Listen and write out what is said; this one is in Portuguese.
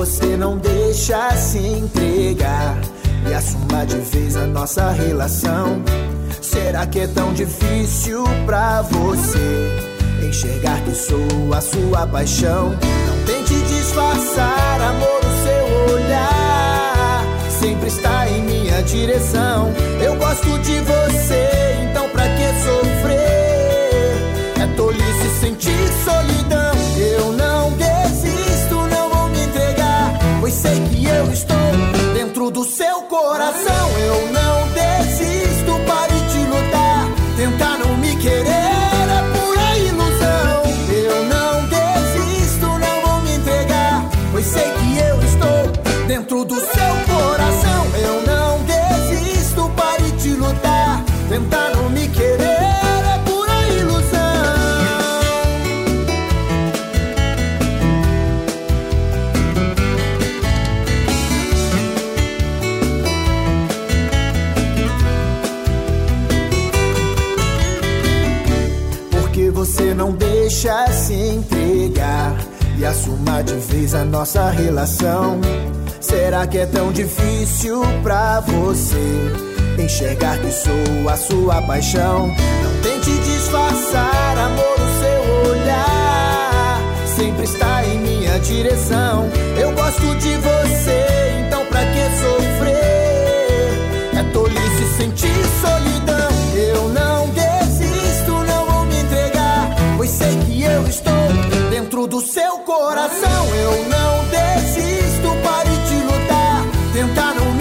você não deixa se entregar e assuma de vez a nossa relação? Será que é tão difícil pra você enxergar que sou a sua paixão? Não tente disfarçar, amor, o seu olhar sempre está em minha direção. Eu gosto de você, então pra que sofrer? É tolice sentir solidão. Eu não desisto, não vou me entregar, pois sei que eu estou dentro do seu coração. Eu não desisto, pare de lutar, tentar não me querer é pura ilusão. Eu não desisto, não vou me entregar, pois sei que eu estou dentro do seu coração. Eu não desisto, pare de lutar, tentar não me querer é pura ilusão. Porque você não deixa se entregar e assuma de vez a nossa relação? Será que é tão difícil pra você enxergar que sou a sua paixão? Não tente disfarçar, amor, o seu olhar sempre está em minha direção. Eu gosto de você, então pra que sofrer? É tolice sentir solidão. Eu não desisto, não vou me entregar, pois sei que eu estou dentro do seu coração. Eu não desisto, pare de lutar, tentar não